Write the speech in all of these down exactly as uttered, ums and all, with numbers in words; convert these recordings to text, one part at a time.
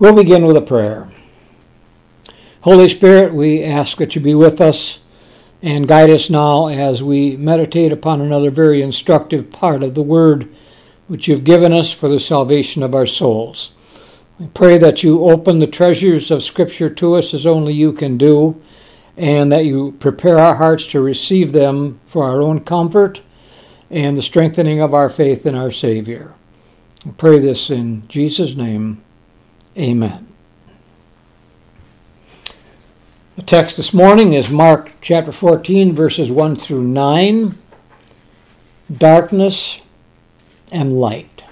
We'll begin with a prayer. Holy Spirit, we ask that you be with us and guide us now as we meditate upon another very instructive part of the Word which you've given us for the salvation of our souls. We pray that you open the treasures of Scripture to us as only you can do, and that you prepare our hearts to receive them for our own comfort and the strengthening of our faith in our Savior. We pray this in Jesus' name. Amen. The text this morning is Mark chapter fourteen, verses one through nine, darkness and light.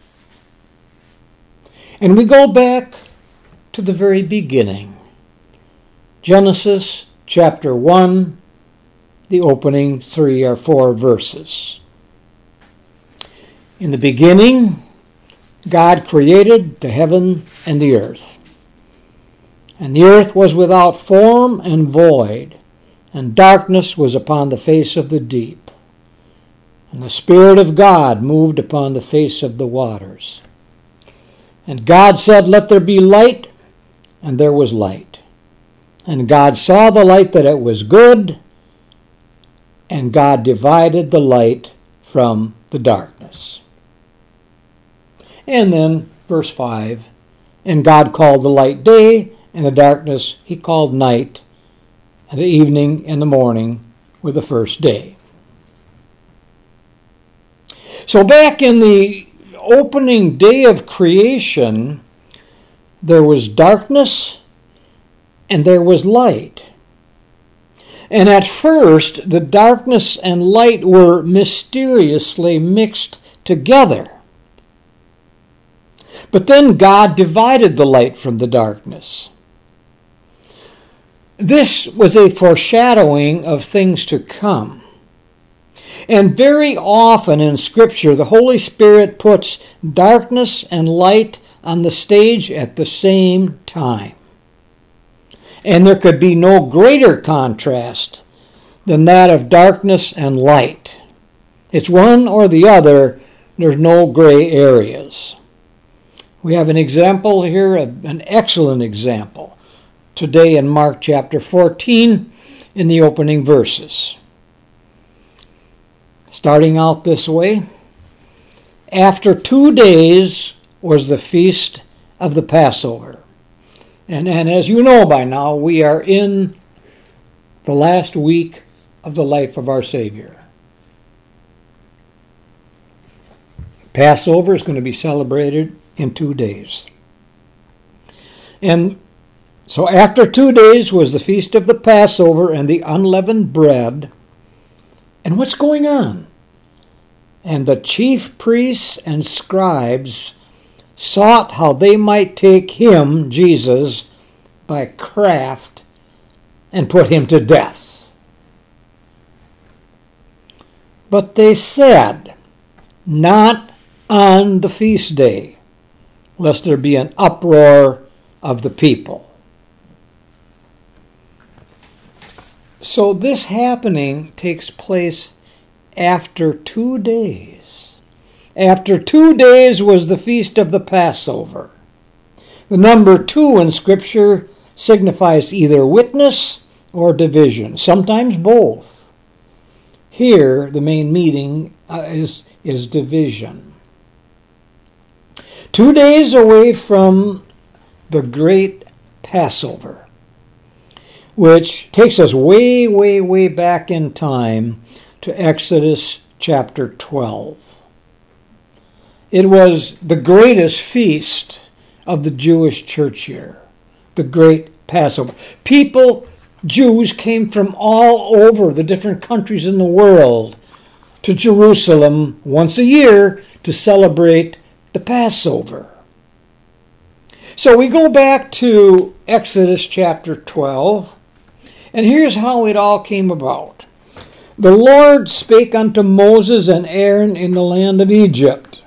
And we go back to the very beginning. Genesis chapter one, the opening three or four verses. In the beginning, God created the heaven and the earth. And the earth was without form and void, and darkness was upon the face of the deep. And the Spirit of God moved upon the face of the waters. And God said, "Let there be light," and there was light. And God saw the light that it was good, and God divided the light from the darkness. And then, verse five, and God called the light day, and the darkness he called night, and the evening and the morning were the first day. So back in the opening day of creation, there was darkness and there was light. And at first, the darkness and light were mysteriously mixed together. But then God divided the light from the darkness. This was a foreshadowing of things to come. And very often in Scripture, the Holy Spirit puts darkness and light on the stage at the same time. And there could be no greater contrast than that of darkness and light. It's one or the other. There's no gray areas. We have an example here, an excellent example, today in Mark chapter fourteen in the opening verses. Starting out this way, after two days was the feast of the Passover. And, and as you know by now, we are in the last week of the life of our Savior. Passover is going to be celebrated in two days. And so after two days was the feast of the Passover and the unleavened bread. And what's going on? And the chief priests and scribes sought how they might take him, Jesus, by craft and put him to death. But they said, "Not on the feast day, lest there be an uproar of the people." So this happening takes place after two days. After two days was the feast of the Passover. The number two in Scripture signifies either witness or division, sometimes both. Here, the main meaning uh, is, is division. Two days away from the great Passover, which takes us way, way, way back in time to Exodus chapter twelve. It was the greatest feast of the Jewish church year, the great Passover. People, Jews, came from all over the different countries in the world to Jerusalem once a year to celebrate the Passover. So we go back to Exodus chapter twelve, and here's how it all came about. The Lord spake unto Moses and Aaron in the land of Egypt.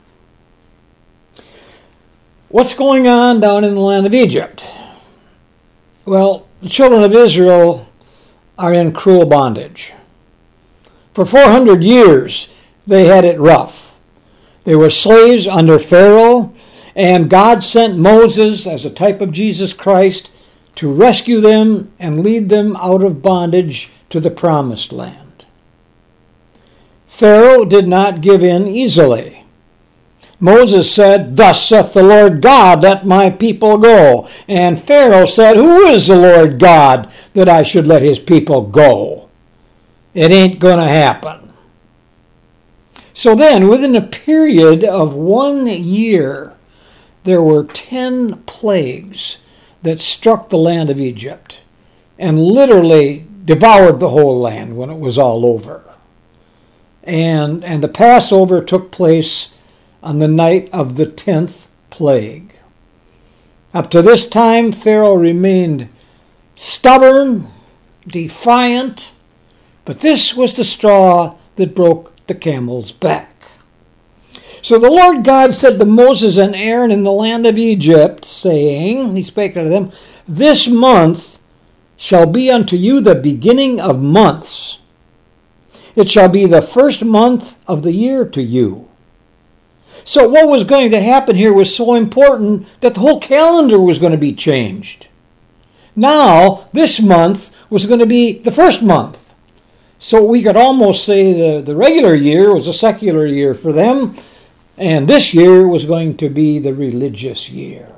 What's going on down in the land of Egypt? Well, the children of Israel are in cruel bondage. For four hundred years, they had it rough. They were slaves under Pharaoh, And God sent Moses as a type of Jesus Christ to rescue them and lead them out of bondage to the promised land. Pharaoh did not give in easily. Moses said, "Thus saith the Lord God, let my people go." And Pharaoh said, "Who is the Lord God that I should let his people go? It ain't going to happen." So then, within a period of one year, there were ten plagues that struck the land of Egypt and literally devoured the whole land when it was all over. And, and the Passover took place on the night of the tenth plague. Up to this time, Pharaoh remained stubborn, defiant, but this was the straw that broke the camel's back. So the Lord God said to Moses and Aaron in the land of Egypt, saying, he spake unto them, "This month shall be unto you the beginning of months. It shall be the first month of the year to you." So what was going to happen here was so important that the whole calendar was going to be changed. Now, this month was going to be the first month. So we could almost say the, the regular year was a secular year for them, and this year was going to be the religious year.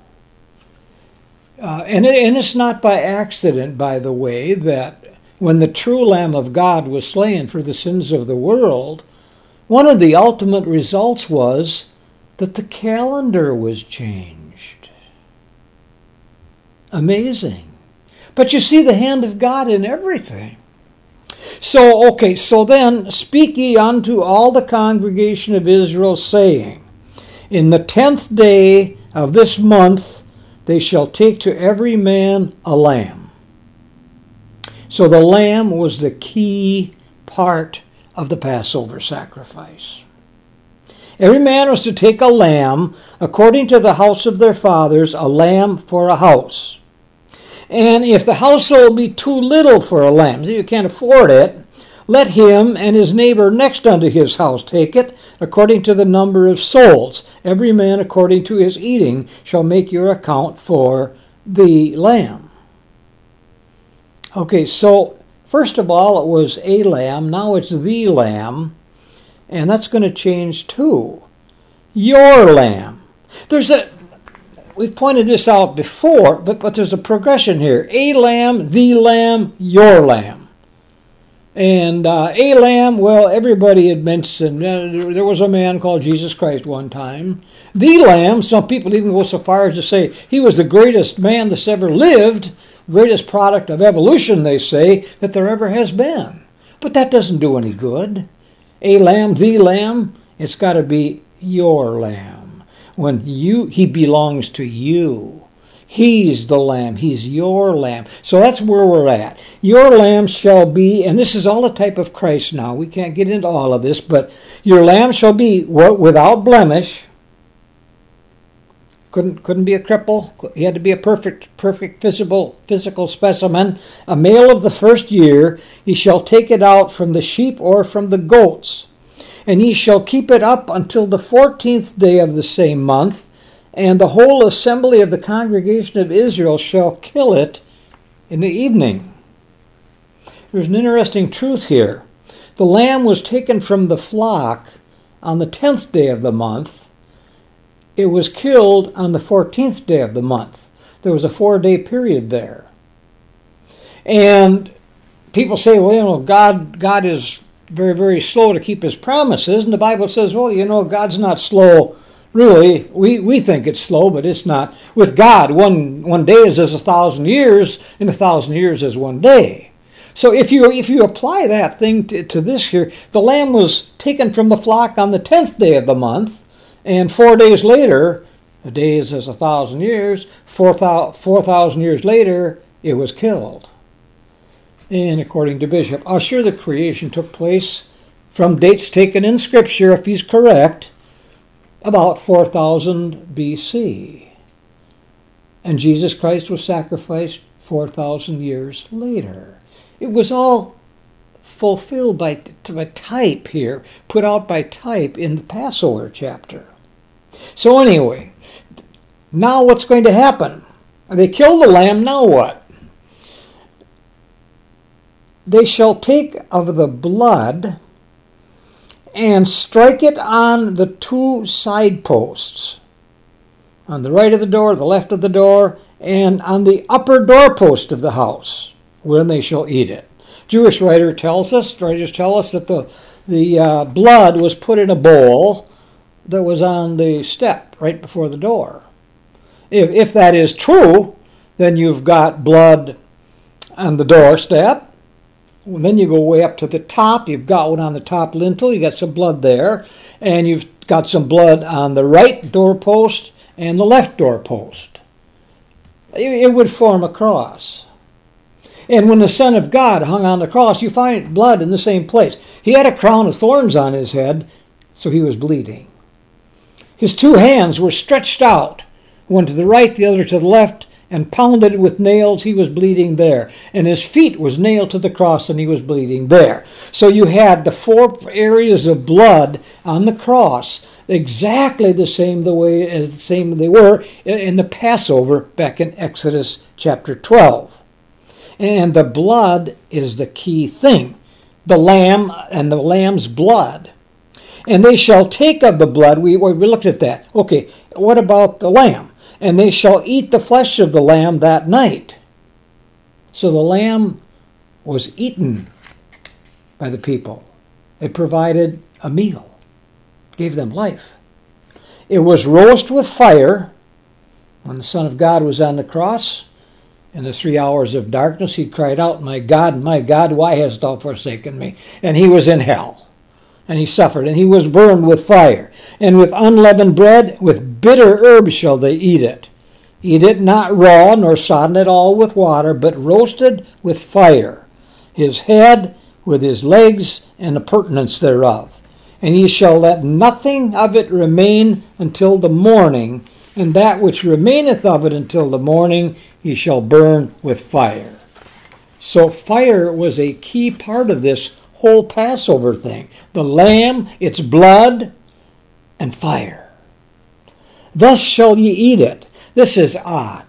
Uh, and, it, and it's not by accident, by the way, that when the true Lamb of God was slain for the sins of the world, one of the ultimate results was that the calendar was changed. Amazing. But you see the hand of God in everything. So, okay, so then, "Speak ye unto all the congregation of Israel, saying, In the tenth day of this month they shall take to every man a lamb." So the lamb was the key part of the Passover sacrifice. Every man was to take a lamb according to the house of their fathers, a lamb for a house. And if the household be too little for a lamb, you can't afford it, let him and his neighbor next unto his house take it, according to the number of souls. Every man according to his eating shall make your account for the lamb. Okay, so first of all, it was a lamb. Now it's the lamb. And that's going to change too. Your lamb. There's a, we've pointed this out before, but, but there's a progression here. A lamb, the lamb, your lamb. And uh, a lamb, well, everybody admits, and uh, there was a man called Jesus Christ one time. The lamb, some people even go so far as to say he was the greatest man that's ever lived, greatest product of evolution, they say, that there ever has been. But that doesn't do any good. A lamb, the lamb, it's got to be your lamb. When you, he belongs to you. He's the lamb. He's your lamb. So that's where we're at. Your lamb shall be, and this is all a type of Christ now. We can't get into all of this, but your lamb shall be without blemish. Couldn't couldn't be a cripple. He had to be a perfect, perfect physical, physical specimen. A male of the first year. He shall take it out from the sheep or from the goats. And ye shall keep it up until the fourteenth day of the same month. And the whole assembly of the congregation of Israel shall kill it in the evening. There's an interesting truth here. The lamb was taken from the flock on the tenth day of the month. It was killed on the fourteenth day of the month. There was a four-day period there. And people say, well, you know, God, God is very, very slow to keep his promises. And the Bible says, well, you know, God's not slow. Really, we, we think it's slow, but it's not. With God, one, one day is as a thousand years, and a thousand years is one day. So if you if you apply that thing to, to this here, the lamb was taken from the flock on the tenth day of the month, and four days later, a day is as a thousand years, four thousand years later, it was killed. And according to Bishop Ussher, the creation took place from dates taken in Scripture, if he's correct, about four thousand B C. And Jesus Christ was sacrificed four thousand years later. It was all fulfilled by, by type here, put out by type in the Passover chapter. So anyway, Now what's going to happen? They kill the lamb, now what? They shall take of the blood and strike it on the two side posts, on the right of the door, the left of the door, and on the upper doorpost of the house, when they shall eat it. Jewish writer tells us, writers tell us that the, the uh, blood was put in a bowl that was on the step right before the door. If, if that is true, then you've got blood on the doorstep. Well, then you go way up to the top. You've got one on the top lintel. You got some blood there. And you've got some blood on the right doorpost and the left doorpost. It would form a cross. And when the Son of God hung on the cross, you find blood in the same place. He had a crown of thorns on his head, so he was bleeding. His two hands were stretched out, one to the right, the other to the left, and pounded with nails. He was bleeding there. And his feet was nailed to the cross, and he was bleeding there. So you had the four areas of blood on the cross, exactly the same the way as the same they were in the Passover back in Exodus chapter twelve. And the blood is the key thing. The lamb and the lamb's blood. And they shall take of the blood. We, we looked at that. Okay, what about the lamb? And they shall eat the flesh of the lamb that night. So the lamb was eaten by the people. It provided a meal, gave them life. It was roast with fire. When the Son of God was on the cross, in the three hours of darkness, he cried out, "My God, my God, why hast thou forsaken me?" And he was in hell. And he suffered, and he was burned with fire. And with unleavened bread, with bitter herbs shall they eat it. Eat it not raw, nor sodden it all with water, but roasted with fire, his head with his legs, and the purtenance thereof. And ye shall let nothing of it remain until the morning, and that which remaineth of it until the morning ye shall burn with fire. So fire was a key part of this whole Passover thing. The lamb, its blood, and fire. Thus shall ye eat it. This is odd.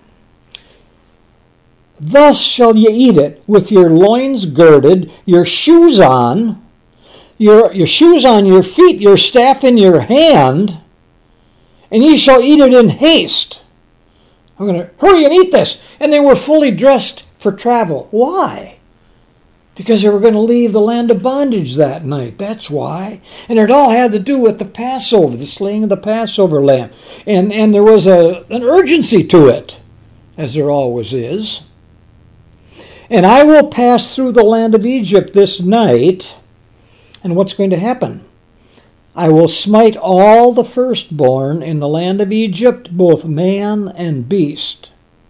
Thus shall ye eat it, with your loins girded, your shoes on, your, your shoes on your feet, your staff in your hand, and ye shall eat it in haste. I'm going to hurry and eat this. And they were fully dressed for travel. Why? Because they were going to leave the land of bondage that night. That's why. And it all had to do with the Passover, the slaying of the Passover lamb. And, and there was a, an urgency to it, as there always is. And I will pass through the land of Egypt this night. And what's going to happen? I will smite all the firstborn in the land of Egypt, both man and beast.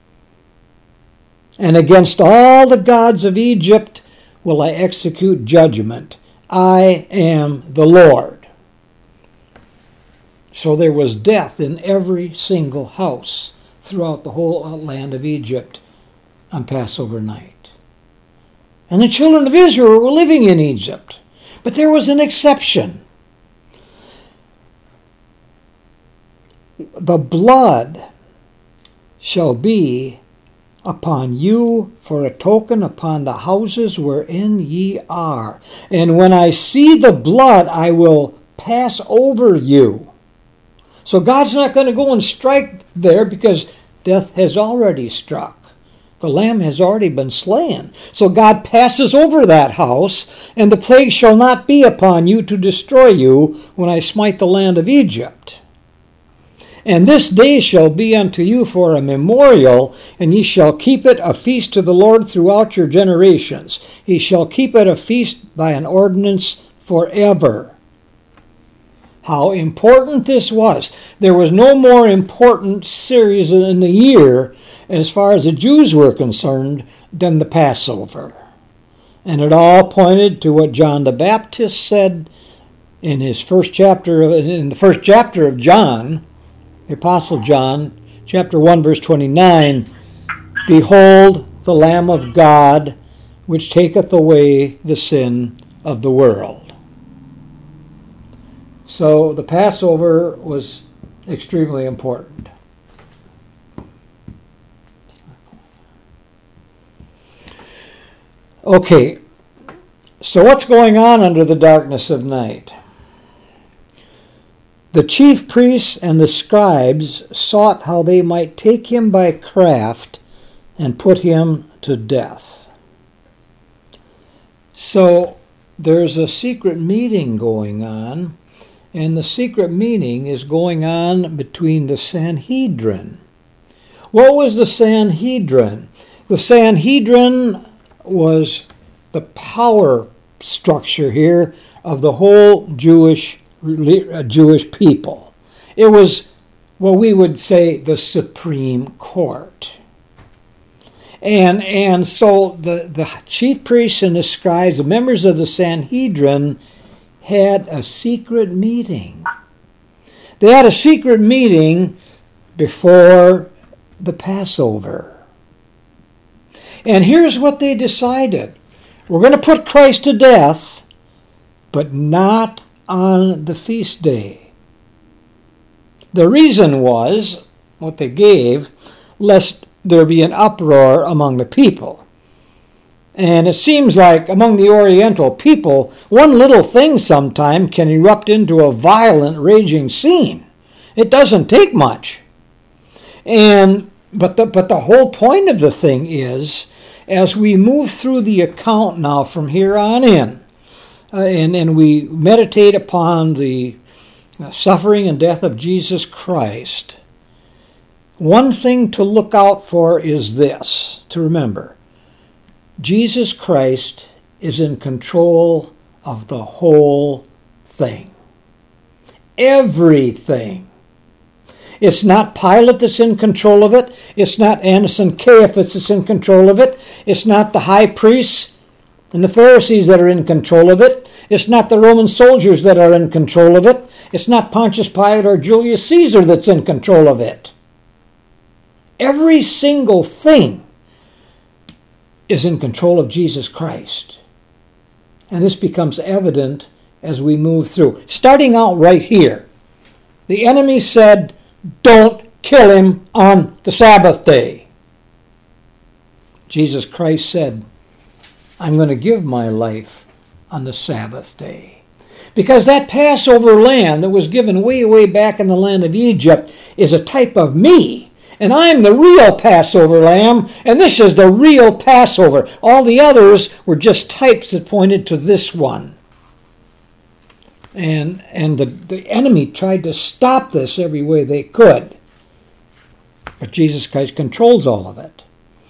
And against all the gods of Egypt will I execute judgment. I am the Lord. So there was death in every single house throughout the whole land of Egypt on Passover night. And the children of Israel were living in Egypt. But there was an exception. The blood shall be upon you for a token upon the houses wherein ye are. And when I see the blood, I will pass over you. So God's not going to go and strike there because death has already struck. The lamb has already been slain. So God passes over that house, and the plague shall not be upon you to destroy you when I smite the land of Egypt. And this day shall be unto you for a memorial, and ye shall keep it a feast to the Lord throughout your generations. Ye shall keep it a feast by an ordinance forever. How important this was. There was no more important series in the year, as far as the Jews were concerned, than the Passover. And it all pointed to what John the Baptist said in his first chapter, in the first chapter of John, the Apostle John, chapter one, verse twenty-nine, "Behold the Lamb of God, which taketh away the sin of the world." So the Passover was extremely important. Okay, so what's going on under the darkness of night? The chief priests and the scribes sought how they might take him by craft and put him to death. So there's a secret meeting going on, and the secret meeting is going on between the Sanhedrin. What was the Sanhedrin? The Sanhedrin was the power structure here of the whole Jewish Jewish people. It was what we would say the Supreme Court. And and so the, the chief priests and the scribes, the members of the Sanhedrin, had a secret meeting. They had a secret meeting before the Passover. And here's what they decided. We're going to put Christ to death, but not on the feast day. The reason was, what they gave, lest there be an uproar among the people. And it seems like among the Oriental people, one little thing sometime can erupt into a violent, raging scene. It doesn't take much. And but the but the whole point of the thing is, as we move through the account now from here on in, uh, and, and we meditate upon the suffering and death of Jesus Christ, one thing to look out for is this, to remember. Jesus Christ is in control of the whole thing. Everything. It's not Pilate that's in control of it. It's not Annas and Caiaphas that's in control of it. It's not the high priests and the Pharisees that are in control of it. It's not the Roman soldiers that are in control of it. It's not Pontius Pilate or Julius Caesar that's in control of it. Every single thing is in control of Jesus Christ. And this becomes evident as we move through. Starting out right here, the enemy said, don't kill him on the Sabbath day. Jesus Christ said, I'm going to give my life on the Sabbath day. Because that Passover lamb that was given way, way back in the land of Egypt is a type of me. And I'm the real Passover lamb, and this is the real Passover. All the others were just types that pointed to this one. And and the, the enemy tried to stop this every way they could. But Jesus Christ controls all of it.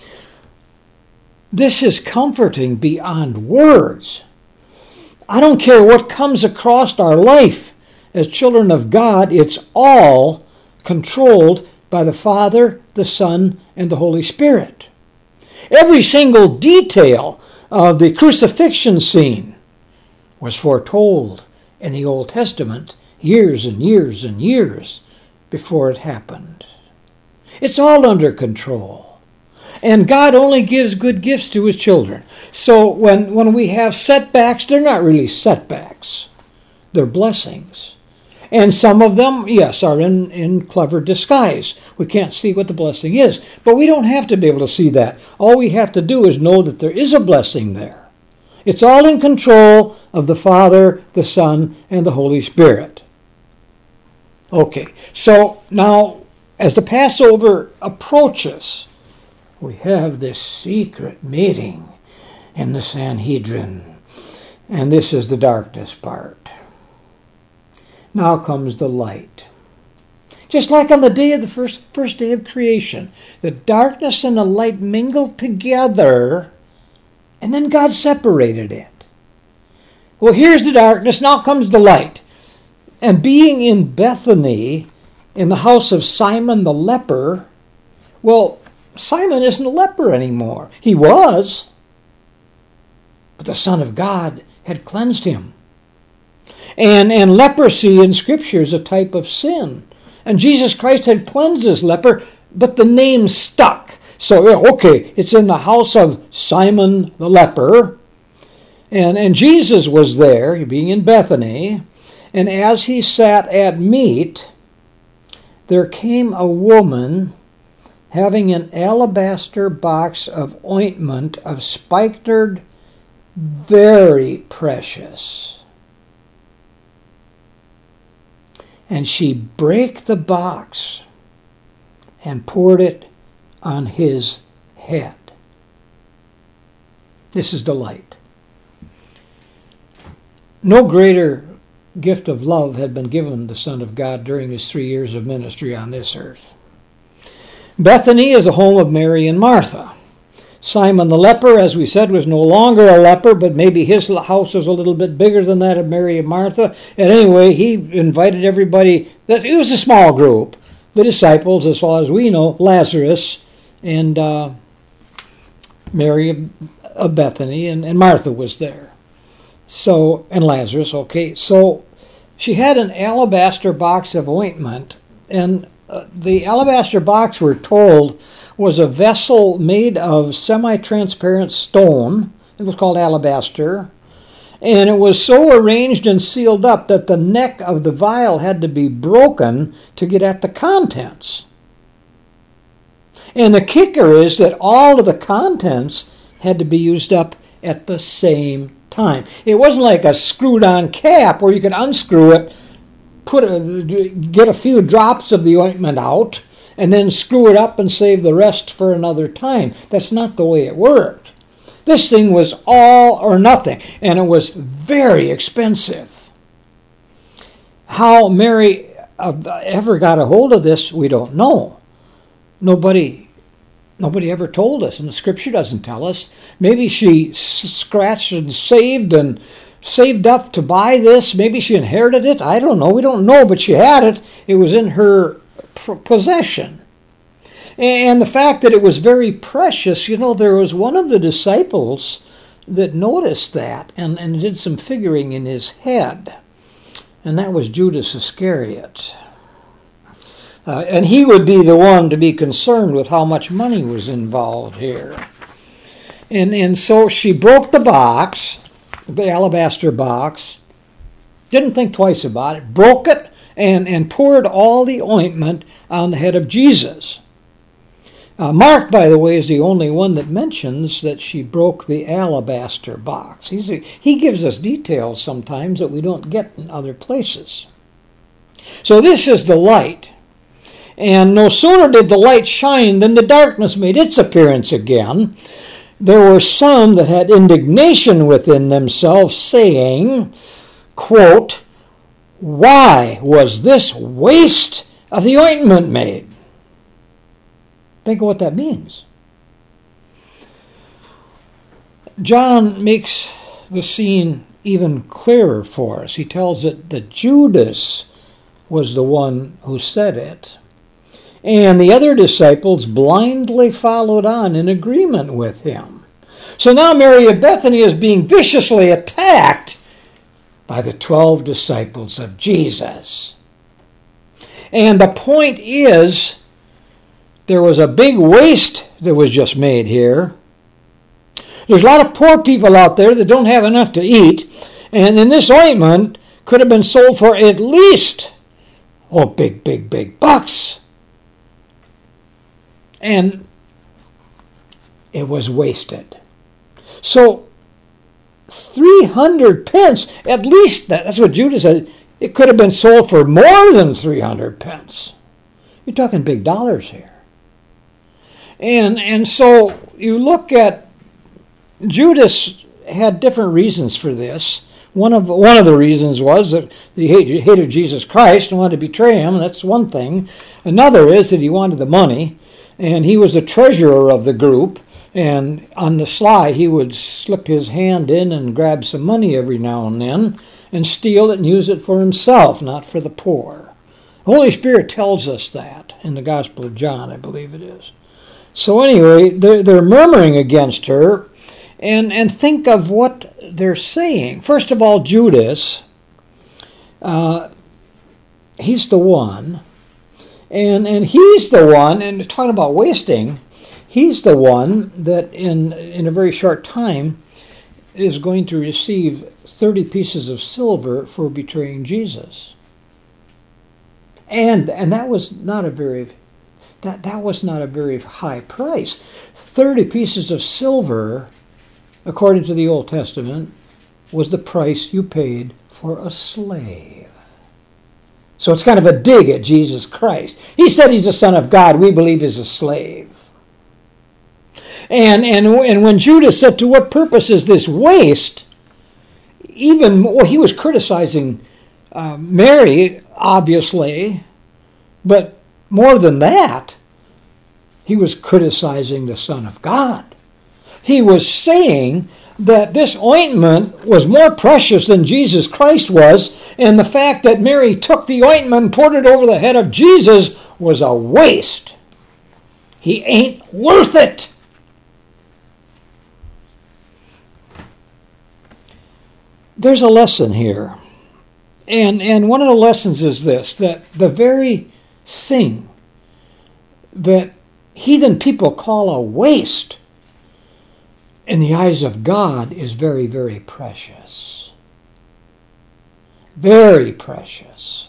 This is comforting beyond words. I don't care what comes across our life as children of God, it's all controlled by the Father, the Son, and the Holy Spirit. Every single detail of the crucifixion scene was foretold in the Old Testament years and years and years before it happened. It's all under control. And God only gives good gifts to his children. So when, when we have setbacks, they're not really setbacks. They're blessings. And some of them, yes, are in, in clever disguise. We can't see what the blessing is. But we don't have to be able to see that. All we have to do is know that there is a blessing there. It's all in control of the Father, the Son, and the Holy Spirit. Okay, so now as the Passover approaches, we have this secret meeting in the Sanhedrin. And this is the darkness part. Now comes the light. Just like on the day of the first, first day of creation, the darkness and the light mingled together, and then God separated it. Well, here's the darkness, now comes the light. And being in Bethany, in the house of Simon the leper, well, Simon isn't a leper anymore. He was, but the Son of God had cleansed him. And, and leprosy in Scripture is a type of sin. And Jesus Christ had cleansed his leper, but the name stuck. So, okay, it's in the house of Simon the leper. And, and Jesus was there, being in Bethany. And as he sat at meat, there came a woman having an alabaster box of ointment of spikenard very precious. And she brake the box and poured it on his head. This is the light. No greater gift of love had been given the Son of God during his three years of ministry on this earth. Bethany is the home of Mary and Martha. Simon the leper, as we said, was no longer a leper, but maybe his house was a little bit bigger than that of Mary and Martha. And anyway, he invited everybody. That it was a small group. The disciples, as far as we know, Lazarus and uh, Mary of Bethany, and, and Martha was there. So, and Lazarus, okay. So she had an alabaster box of ointment, and uh, the alabaster box, we're told, was a vessel made of semi-transparent stone. It was called alabaster. And it was so arranged and sealed up that the neck of the vial had to be broken to get at the contents. And the kicker is that all of the contents had to be used up at the same time. It wasn't like a screwed-on cap where you could unscrew it, put a, get a few drops of the ointment out, and then screw it up and save the rest for another time. That's not the way it worked. This thing was all or nothing, and it was very expensive. How Mary ever got a hold of this, we don't know. Nobody, nobody ever told us, and the Scripture doesn't tell us. Maybe she scratched and saved and saved up to buy this. Maybe she inherited it. I don't know. We don't know, but she had it. It was in her possession. And the fact that it was very precious, you know, there was one of the disciples that noticed that and, and did some figuring in his head, and that was Judas Iscariot. Uh, and he would be the one to be concerned with how much money was involved here. And, and so she broke the box, the alabaster box, didn't think twice about it, broke it, and, and poured all the ointment on the head of Jesus. Uh, Mark, by the way, is the only one that mentions that she broke the alabaster box. He's a, he gives us details sometimes that we don't get in other places. So this is the light. And no sooner did the light shine than the darkness made its appearance again. There were some that had indignation within themselves, saying, quote, "Why was this waste of the ointment made?" Think of what that means. John makes the scene even clearer for us. He tells it that Judas was the one who said it, and the other disciples blindly followed on in agreement with him. So now Mary of Bethany is being viciously attacked by the twelve disciples of Jesus. And the point is, there was a big waste that was just made here. There's a lot of poor people out there that don't have enough to eat, and then this ointment could have been sold for at least, oh, big, big, big bucks. And it was wasted. So, three hundred pence, at least, that's what Judas said, it could have been sold for more than three hundred pence. You're talking big dollars here. And and so you look at, Judas had different reasons for this. One of one of the reasons was that he hated, hated Jesus Christ and wanted to betray him. That's one thing. Another is that he wanted the money, and he was the treasurer of the group. And on the sly, he would slip his hand in and grab some money every now and then and steal it and use it for himself, not for the poor. The Holy Spirit tells us that in the Gospel of John, I believe it is. So anyway, they're, they're murmuring against her, and, and think of what they're saying. First of all, Judas, uh, he's the one, and, and he's the one, and talking about wasting, he's the one that in, in a very short time is going to receive thirty pieces of silver for betraying Jesus. And, and that was not a very... That, that was not a very high price. thirty pieces of silver according to the Old Testament, was the price you paid for a slave. So it's kind of a dig at Jesus Christ. He said he's the Son of God. We believe he's a slave. And, and, and when Judas said, to what purpose is this waste? Even, well, he was criticizing uh, Mary, obviously, but more than that, he was criticizing the Son of God. He was saying that this ointment was more precious than Jesus Christ was, and the fact that Mary took the ointment and poured it over the head of Jesus was a waste. He ain't worth it. There's a lesson here. And, and one of the lessons is this, that the very thing that heathen people call a waste in the eyes of God is very, very precious. Very precious.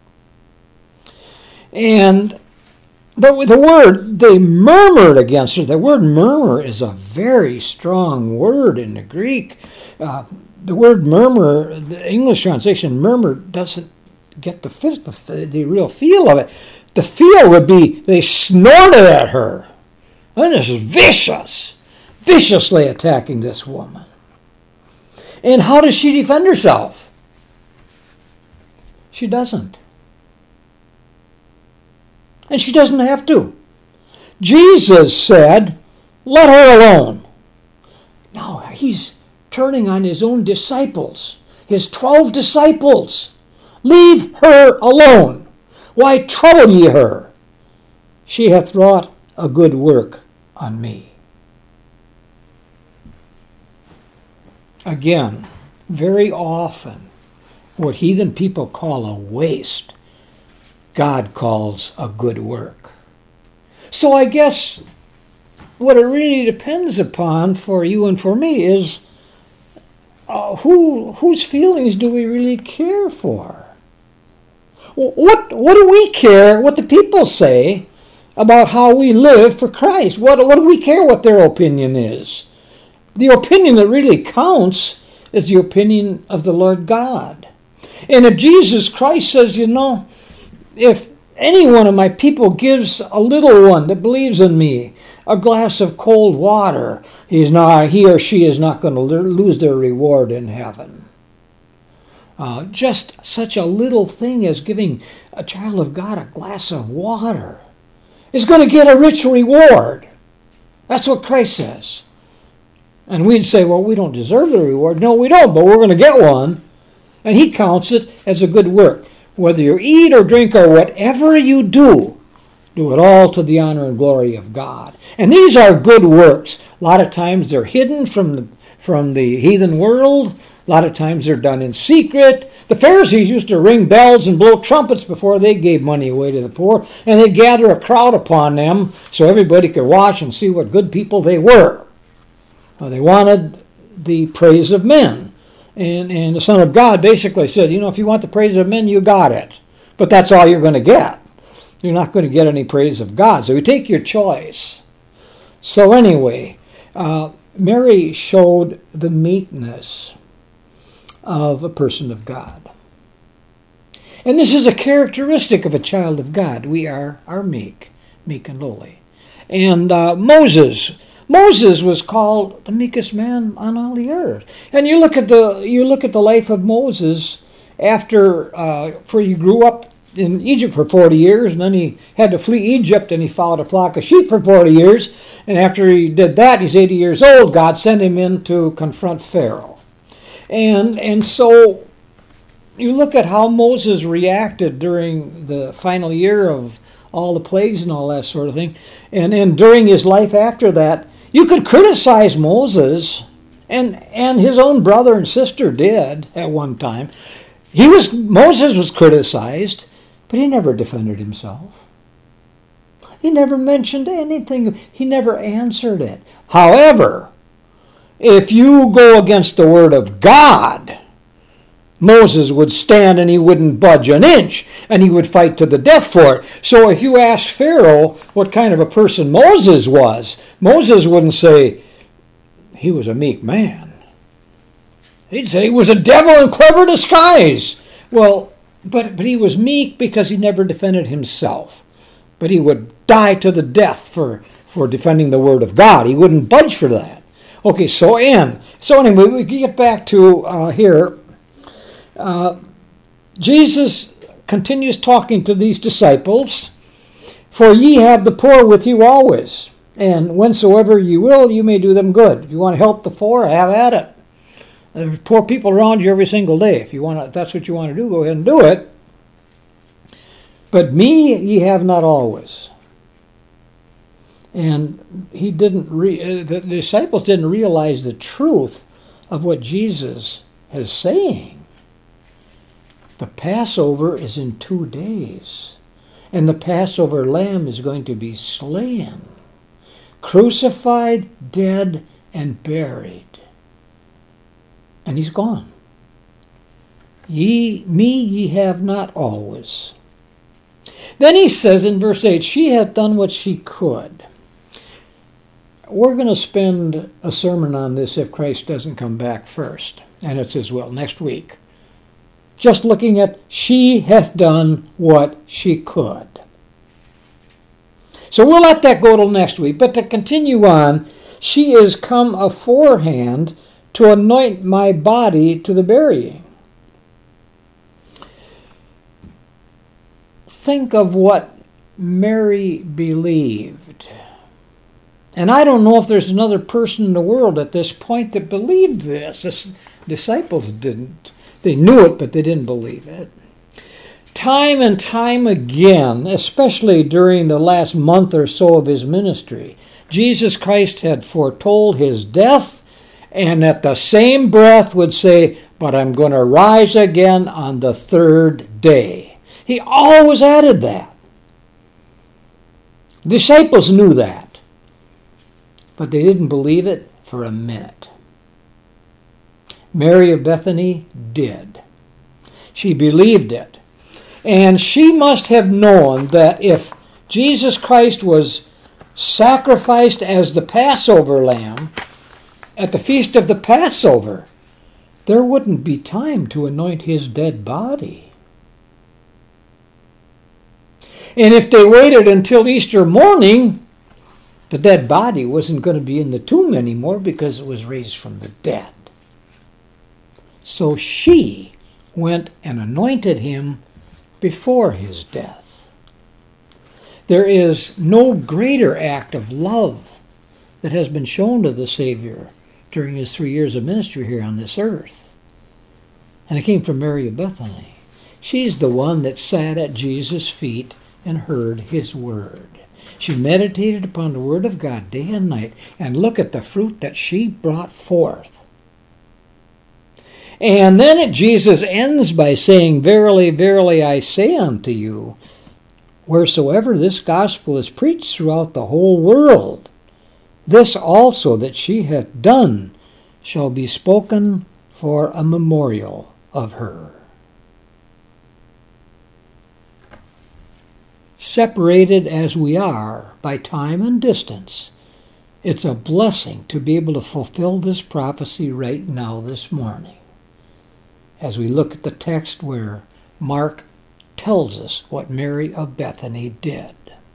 And the, the word, they murmured against her. The word murmur is a very strong word in the Greek. Uh, the word murmur, the English translation murmur, doesn't get the, the, the real feel of it. The feel would be they snorted at her. And this is vicious. Viciously attacking this woman. And how does she defend herself? She doesn't. And she doesn't have to. Jesus said, let her alone. Now he's turning on his own disciples, his twelve disciples. Leave her alone. Why trouble ye her? She hath wrought a good work on me. Again, very often, what heathen people call a waste, God calls a good work. So I guess what it really depends upon for you and for me is uh, who whose feelings do we really care for? What what do we care what the people say about how we live for Christ? What what do we care what their opinion is? The opinion that really counts is the opinion of the Lord God. And if Jesus Christ says, you know, if any one of my people gives a little one that believes in me a glass of cold water, he's not, he or she is not going to lose their reward in heaven. Uh, just such a little thing as giving a child of God a glass of water is going to get a rich reward. That's what Christ says. And we'd say, well, we don't deserve the reward. No, we don't, but we're going to get one. And he counts it as a good work. Whether you eat or drink or whatever you do, do it all to the honor and glory of God. And these are good works. A lot of times they're hidden from the, from the heathen world. A lot of times they're done in secret. The Pharisees used to ring bells and blow trumpets before they gave money away to the poor. And they'd gather a crowd upon them so everybody could watch and see what good people they were. Uh, they wanted the praise of men. And, and the Son of God basically said, you know, if you want the praise of men, you got it. But that's all you're going to get. You're not going to get any praise of God. So you take your choice. So anyway, uh, Mary showed the meekness of a person of God. And this is a characteristic of a child of God. We are, are meek, meek and lowly. And uh, Moses... Moses was called the meekest man on all the earth. And you look at the you look at the life of Moses after uh, for he grew up in Egypt for forty years, and then he had to flee Egypt, and he followed a flock of sheep for forty years. And after he did that, he's eighty years old. God sent him in to confront Pharaoh. And and so you look at how Moses reacted during the final year of all the plagues and all that sort of thing. And, and during his life after that, you could criticize Moses, and, and his own brother and sister did at one time. He was Moses was criticized, but he never defended himself. He never mentioned anything. He never answered it. However, if you go against the word of God, Moses would stand and he wouldn't budge an inch, and he would fight to the death for it. So if you asked Pharaoh what kind of a person Moses was, Moses wouldn't say, he was a meek man. He'd say he was a devil in clever disguise. Well, but, but he was meek because he never defended himself. But he would die to the death for, for defending the word of God. He wouldn't budge for that. Okay, so and so anyway, we get back to uh, here. Uh, Jesus continues talking to these disciples. For ye have the poor with you always, and whensoever you will, you may do them good. If you want to help the poor, have at it. There's poor people around you every single day. If you want to, if that's what you want to do, go ahead and do it. But me ye have not always. And he didn't. Re, the disciples didn't realize the truth of what Jesus is saying. The Passover is in two days, and the Passover lamb is going to be slain, crucified, dead, and buried. And he's gone. Ye, me ye have not always. Then he says in verse eight, she hath done what she could. We're going to spend a sermon on this if Christ doesn't come back first, and it's his will, next week. Just looking at she hath done what she could. So we'll let that go till next week. But to continue on, she is come aforehand to anoint my body to the burying. Think of what Mary believed. And I don't know if there's another person in the world at this point that believed this. The disciples didn't. They knew it, but they didn't believe it. Time and time again, especially during the last month or so of his ministry, Jesus Christ had foretold his death, and at the same breath would say, but I'm going to rise again on the third day. He always added that. Disciples knew that, but they didn't believe it for a minute. Mary of Bethany did. She believed it. And she must have known that if Jesus Christ was sacrificed as the Passover lamb at the feast of the Passover, there wouldn't be time to anoint his dead body. And if they waited until Easter morning, the dead body wasn't going to be in the tomb anymore because it was raised from the dead. So she went and anointed him before his death. There is no greater act of love that has been shown to the Savior during his three years of ministry here on this earth. And it came from Mary of Bethany. She's the one that sat at Jesus' feet and heard his word. She meditated upon the word of God day and night, and look at the fruit that she brought forth. And then it, Jesus ends by saying, verily, verily, I say unto you, wheresoever this gospel is preached throughout the whole world, this also that she hath done shall be spoken for a memorial of her. Separated as we are by time and distance, it's a blessing to be able to fulfill this prophecy right now this morning, as we look at the text where Mark tells us what Mary of Bethany did.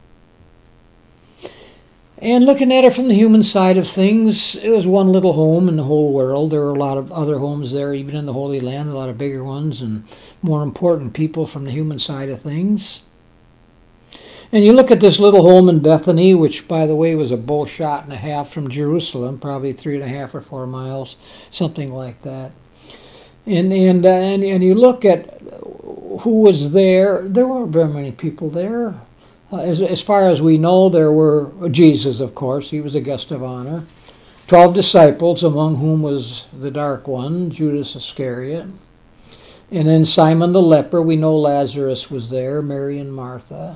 And looking at it from the human side of things, it was one little home in the whole world. There were a lot of other homes there, even in the Holy Land, a lot of bigger ones and more important people from the human side of things. And you look at this little home in Bethany, which, by the way, was a bow shot and a half from Jerusalem, probably three and a half or four miles, something like that. And and uh, and and you look at who was there. There weren't very many people there. Uh, as as far as we know, there were Jesus, of course. He was a guest of honor. Twelve disciples, among whom was the dark one, Judas Iscariot. And then Simon the leper. We know Lazarus was there, Mary and Martha.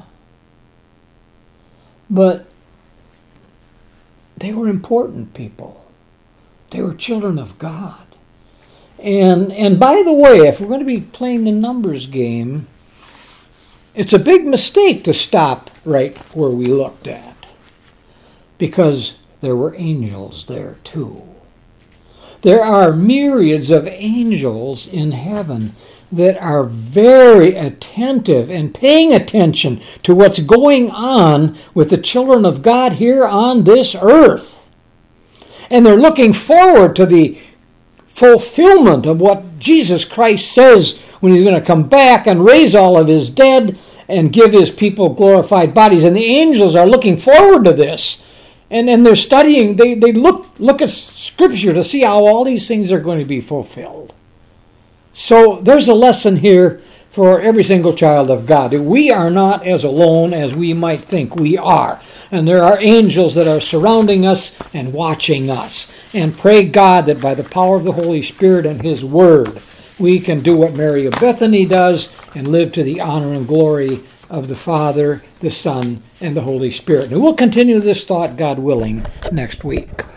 But they were important people. They were children of God. And and by the way, if we're going to be playing the numbers game, it's a big mistake to stop right where we looked at, because there were angels there too. There are myriads of angels in heaven that are very attentive and paying attention to what's going on with the children of God here on this earth. And they're looking forward to the fulfillment of what Jesus Christ says when he's going to come back and raise all of his dead and give his people glorified bodies. And the angels are looking forward to this. And and they're studying, they, they look look at Scripture to see how all these things are going to be fulfilled. So there's a lesson here for every single child of God. We are not as alone as we might think we are. And there are angels that are surrounding us and watching us. And pray God that by the power of the Holy Spirit and His Word, we can do what Mary of Bethany does and live to the honor and glory of the Father, the Son, and the Holy Spirit. And we'll continue this thought, God willing, next week.